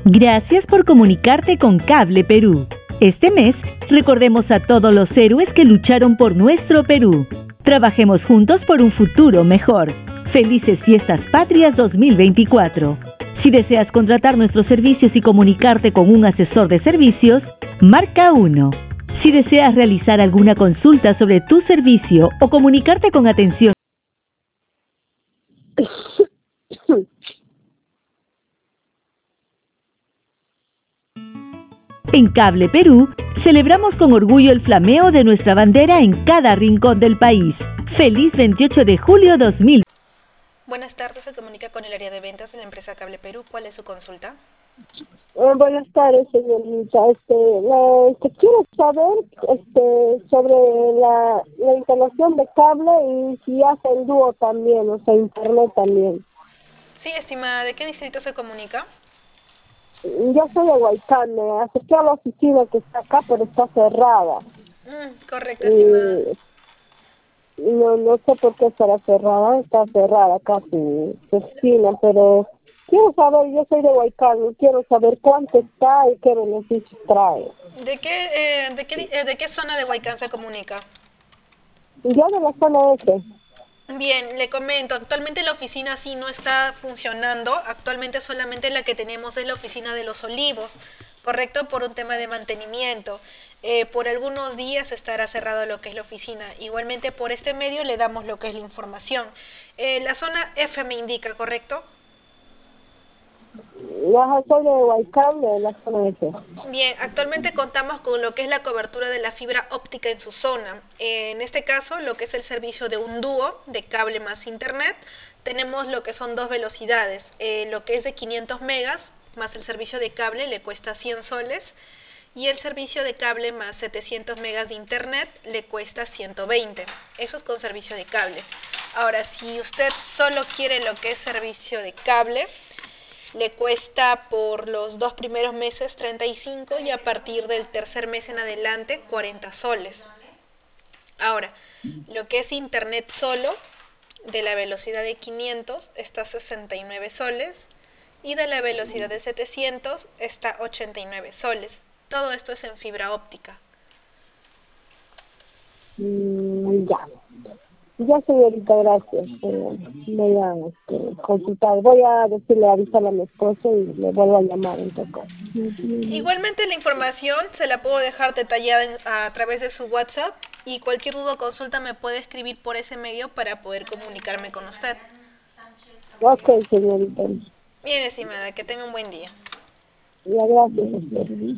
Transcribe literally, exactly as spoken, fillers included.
Gracias por comunicarte con Cable Perú. Este mes, recordemos a todos los héroes que lucharon por nuestro Perú. Trabajemos juntos por un futuro mejor. Felices Fiestas Patrias dos mil veinticuatro. Si deseas contratar nuestros servicios y comunicarte con un asesor de servicios, marca uno. Si deseas realizar alguna consulta sobre tu servicio o comunicarte con atención en Cable Perú, celebramos con orgullo el flameo de nuestra bandera en cada rincón del país. Feliz veintiocho de julio dos mil. Buenas tardes, se comunica con el área de ventas de la empresa Cable Perú. ¿Cuál es su consulta? Eh, buenas tardes, señorita. Este, la, este, quiero saber este, sobre la, la instalación de cable y si hace el dúo también, o sea, internet también. Sí, estimada, ¿de qué distrito se comunica? Yo soy de Huaycán, me acerqué a la oficina que está acá, pero está cerrada. Mm, correcto, estimada. Y no, no sé por qué estará cerrada, está cerrada acá su, su oficina, pero quiero saber, yo soy de Huaycán, quiero saber cuánto está y qué beneficios trae. ¿De qué, eh, de qué, di- eh, de qué zona de Huaycán se comunica? Yo de la zona este. Bien, le comento, actualmente la oficina sí no está funcionando, actualmente solamente la que tenemos es la oficina de Los Olivos, correcto, por un tema de mantenimiento. Eh, por algunos días estará cerrado lo que es la oficina, igualmente por este medio le damos lo que es la información. Eh, la zona F me indica, ¿correcto? Ajá, soy de Huaycán, de la zona este. Bien, actualmente contamos con lo que es la cobertura de la fibra óptica en su zona. Eh, en este caso, lo que es el servicio de un dúo de cable más internet, tenemos lo que son dos velocidades. Eh, lo que es de quinientos megas más el servicio de cable le cuesta cien soles y el servicio de cable más setecientos megas de internet le cuesta ciento veinte. Eso es con servicio de cable. Ahora, si usted solo quiere lo que es servicio de cable, le cuesta por los dos primeros meses treinta y cinco y a partir del tercer mes en adelante cuarenta soles. Ahora, lo que es internet solo, de la velocidad de quinientos está a sesenta y nueve soles y de la velocidad de setecientos está ochenta y nueve soles. Todo esto es en fibra óptica. Mm, ya. Ya, señorita, gracias. Eh, voy a este, consultar. Voy a decirle, avisarle a mi esposo y le vuelvo a llamar en todo caso. Igualmente la información se la puedo dejar detallada en- a través de su WhatsApp y cualquier duda o consulta me puede escribir por ese medio para poder comunicarme con usted. Ok, señorita. Bien, estimada, que tenga un buen día. Ya, gracias.